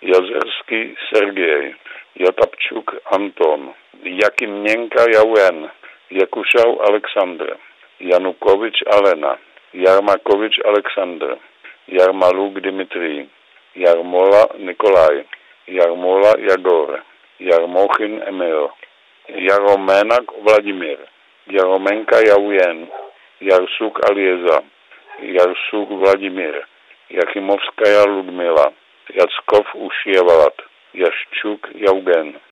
Jazerský Sergej, Jatapčuk Anton, Jakimněnka Jauren, Jakušau Aleksandr, Janukovič Alena, Jarmakovič Aleksandr, Jarmaluk Dimitrij, Jarmola Nikolaj, Jarmola Jagor, Jarmochin Emil, Jaromenak Vladimir, Jaromenka Jaujen, Jarsuk Alieza, Jarsuk Vladimir, Jachimovskaja Ludmila, Jackov Ušievalat, Jaščuk Jaugen.